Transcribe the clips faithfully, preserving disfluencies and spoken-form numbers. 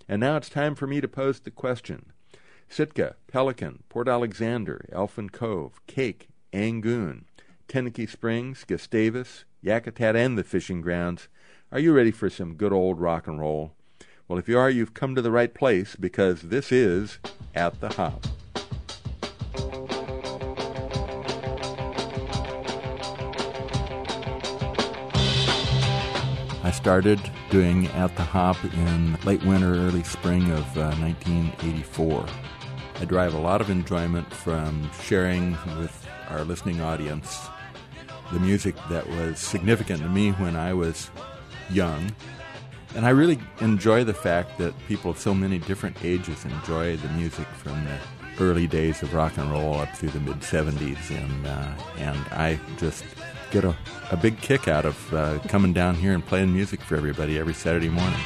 And now it's time for me to pose the question. Sitka, Pelican, Port Alexander, Elfin Cove, Cake, Angoon, Tenakee Springs, Gustavus, Yakutat, and the fishing grounds. Are you ready for some good old rock and roll? Well, if you are, you've come to the right place, because this is At the Hop. I started doing At the Hop in late winter, early spring of uh, nineteen eighty-four. I derive a lot of enjoyment from sharing with our listening audience the music that was significant to me when I was young. And I really enjoy the fact that people of so many different ages enjoy the music from the early days of rock and roll up through the mid-seventies. And, uh, and I just get a, a big kick out of uh, coming down here and playing music for everybody every Saturday morning.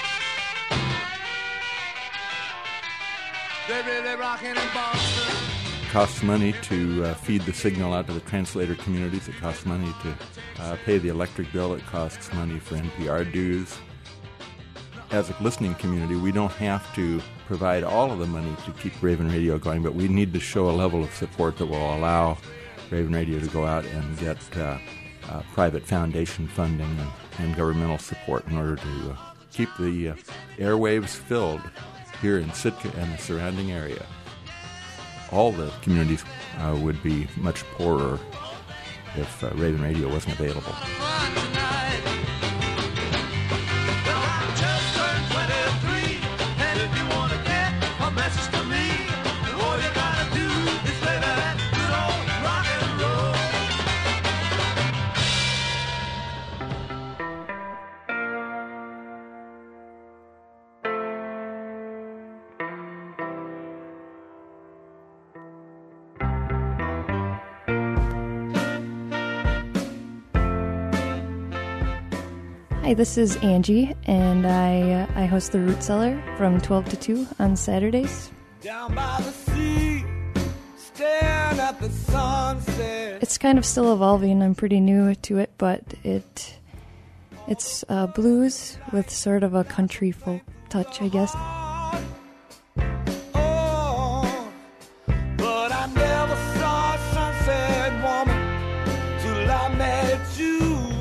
They're really rocking in Boston. It costs money to uh, feed the signal out to the translator communities. It costs money to uh, pay the electric bill. It costs money for N P R dues. As a listening community, we don't have to provide all of the money to keep Raven Radio going, but we need to show a level of support that will allow Raven Radio to go out and get uh, uh, private foundation funding and, and governmental support in order to uh, keep the uh, airwaves filled here in Sitka and the surrounding area. All the communities uh, would be much poorer if uh, Raven Radio wasn't available. Hi, this is Angie, and I uh, I host the Root Cellar from twelve to two on Saturdays. Down by the sea, staring at the sunset. It's kind of still evolving. I'm pretty new to it, but it it's uh, blues with sort of a country folk touch, I guess. Oh, but I never saw a sunset woman till I met you.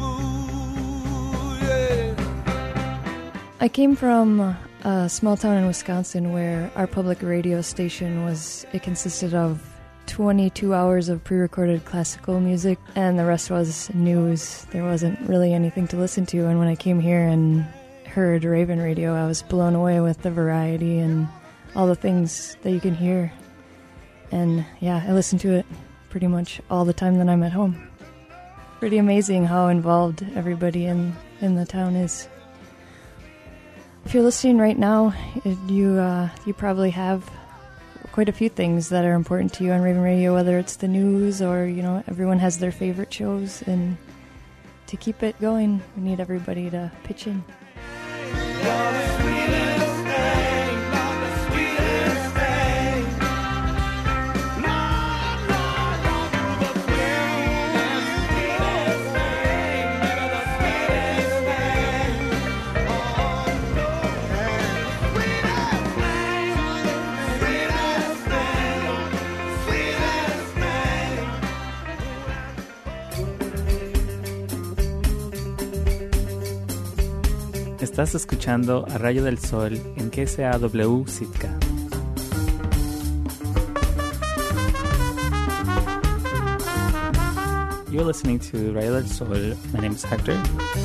I came from a small town in Wisconsin where our public radio station was, it consisted of twenty-two hours of pre-recorded classical music, and the rest was news. There wasn't really anything to listen to, and when I came here and heard Raven Radio, I was blown away with the variety and all the things that you can hear. And yeah, I listen to it pretty much all the time that I'm at home. Pretty amazing how involved everybody in, in the town is. If you're listening right now, you uh, you probably have quite a few things that are important to you on Raven Radio, whether it's the news or, you know, everyone has their favorite shows. And to keep it going, we need everybody to pitch in. Estás escuchando a Rayo del Sol en K C A W Sitka. You're listening to Rayo del Sol. My name is Hector.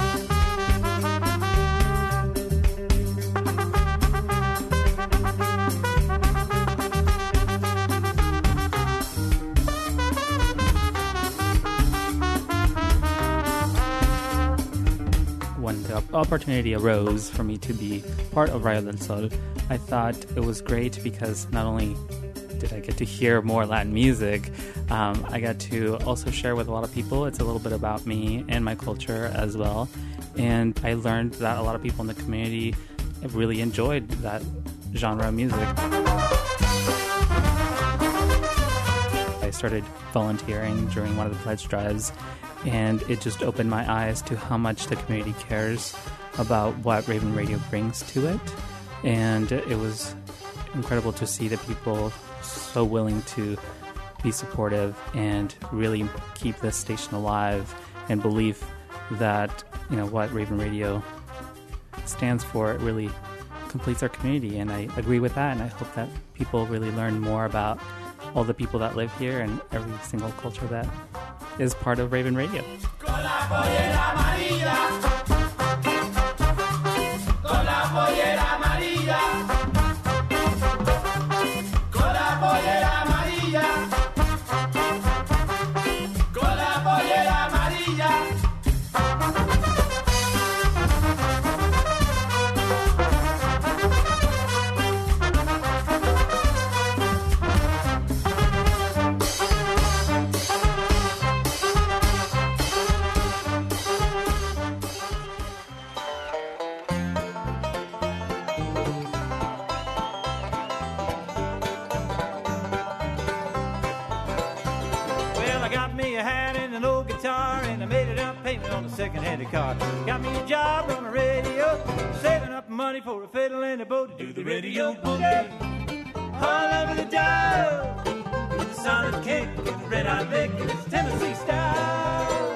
Opportunity arose for me to be part of Rayo del Sol, I thought it was great because not only did I get to hear more Latin music, um, I got to also share with a lot of people. It's a little bit about me and my culture as well. And I learned that a lot of people in the community really enjoyed that genre of music. I started volunteering during one of the pledge drives, and it just opened my eyes to how much the community cares about what Raven Radio brings to it. And it was incredible to see the people so willing to be supportive and really keep this station alive and believe that, you know, what Raven Radio stands for, it really completes our community. And I agree with that, and I hope that people really learn more about all the people that live here and every single culture that is part of Raven Radio. Second-hand car. Got me a job on the radio, saving up money for a fiddle and a boat to do the radio boogie. All over the dial, with a solid kick and a red-eye lick, and it's Tennessee style.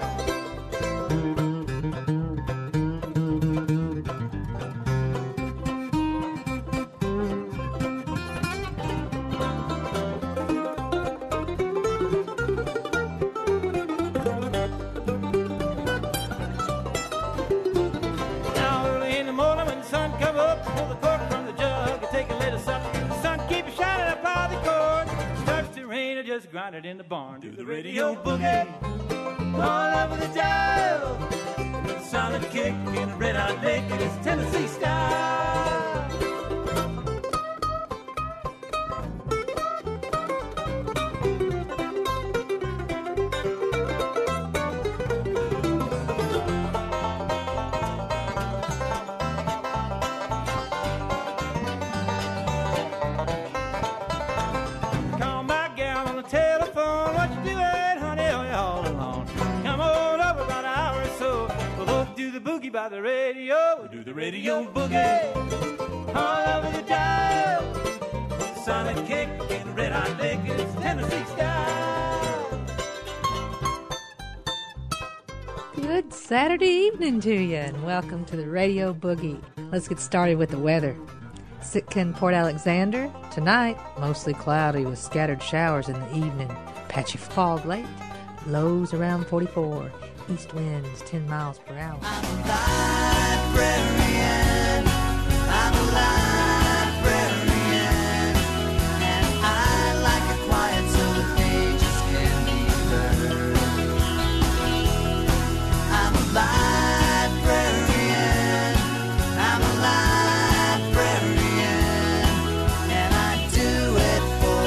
Just grind it in the barn. Do the radio boogie all over the dial with a solid kick and a red-eye lick, and it's Tennessee style. By the radio, do the radio boogie all over the dial with a solid kick and a red-eye lick, it's Tennessee style. Good Saturday evening to you, and welcome to the Radio Boogie. Let's get started with the weather. Sitka and Port Alexander, tonight, mostly cloudy with scattered showers in the evening. Patchy fog late, lows around forty-four. East winds ten miles per hour. I'm a librarian, I'm a librarian, and I like it quiet so the pages can be heard. I'm a librarian, I'm a librarian, and I do it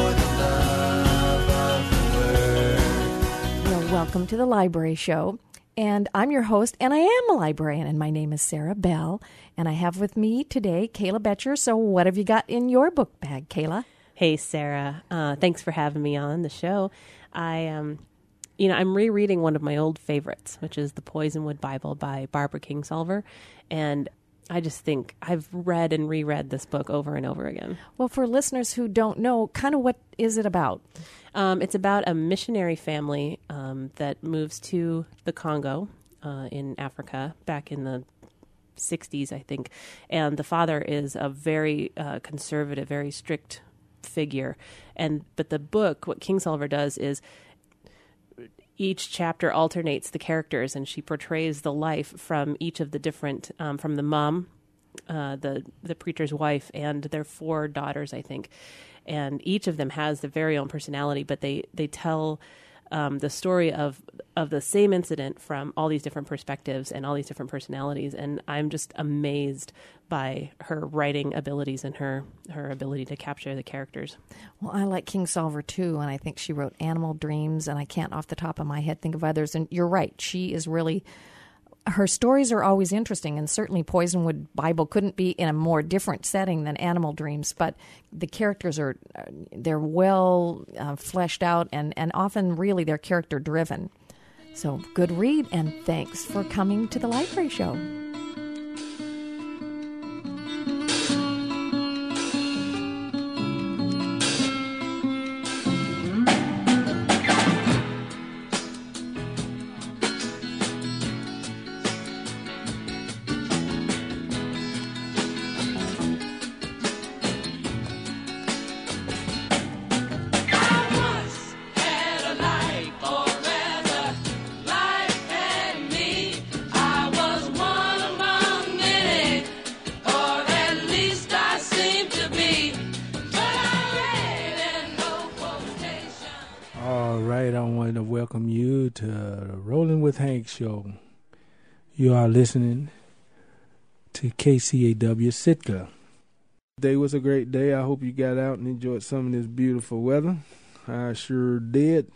for the love of the word. Well, welcome to the Library Show. And I'm your host, and I am a librarian, and my name is Sarah Bell, and I have with me today Kayla Betcher. So what have you got in your book bag, Kayla? Hey, Sarah. Uh, thanks for having me on the show. I, um, you know, I'm rereading one of my old favorites, which is The Poisonwood Bible by Barbara Kingsolver, and I just think I've read and reread this book over and over again. Well, for listeners who don't know, kind of what is it about? Um, it's about a missionary family um, that moves to the Congo uh, in Africa back in the sixties, I think. And the father is a very uh, conservative, very strict figure. And but the book, what Kingsolver does is each chapter alternates the characters, and she portrays the life from each of the different, um, from the mom, uh, the the preacher's wife, and their four daughters, I think. And each of them has their very own personality, but they, they tell um, the story of of the same incident from all these different perspectives and all these different personalities. And I'm just amazed by her writing abilities and her, her ability to capture the characters. Well, I like Kingsolver, too, and I think she wrote Animal Dreams, and I can't off the top of my head think of others. And you're right, she is really... Her stories are always interesting, and certainly Poisonwood Bible couldn't be in a more different setting than Animal Dreams, but the characters are, they're well uh, fleshed out, and, and often really they're character-driven. So good read, and thanks for coming to the Library Show. with Hank show. You are listening to K C A W Sitka. Today was a great day. I hope you got out and enjoyed some of this beautiful weather. I sure did.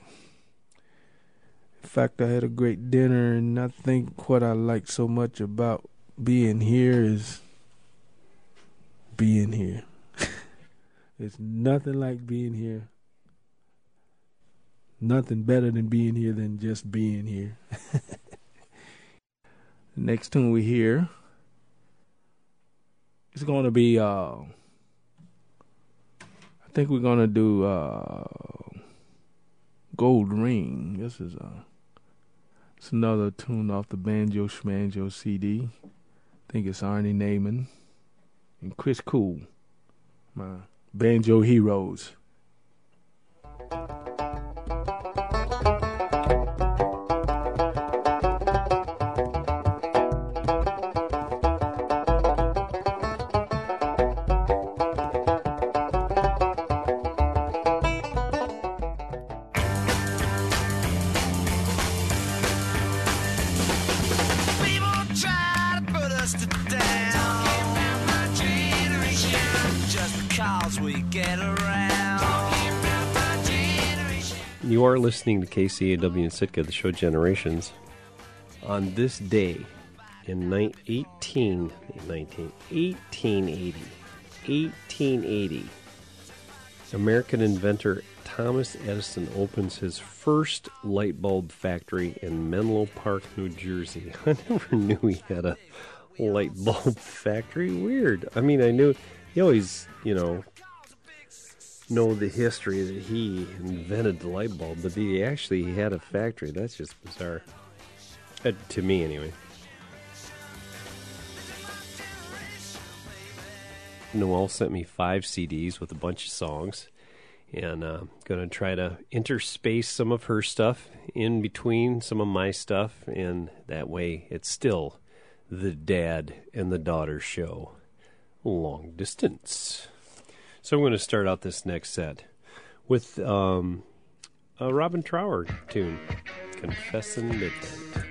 In fact, I had a great dinner, and I think what I like so much about being here is being here. It's nothing like being here. Nothing better than being here than just being here. The next tune we hear is going to be, uh, I think we're going to do uh, Gold Ring. This is uh, it's another tune off the Banjo Schmanjo C D. I think it's Arnie Naiman and Chris Cool, my banjo heroes. You are listening to K C A W in Sitka, the show Generations. On this day in eighteen, nineteen, eighteen eighty, eighteen eighty, American inventor Thomas Edison opens his first light bulb factory in Menlo Park, New Jersey. I never knew he had a light bulb factory. Weird. I mean, I knew he always, you know, know the history that he invented the light bulb, but he actually he had a factory. That's just bizarre. Uh, to me, anyway. Noel sent me five C Ds with a bunch of songs, and I'm uh, going to try to interspace some of her stuff in between some of my stuff, and that way it's still the dad and the daughter show. Long distance. So I'm going to start out this next set with um, a Robin Trower tune, Confessin' Midnight.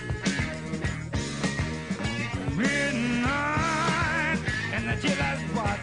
Midnight and the chill is wild.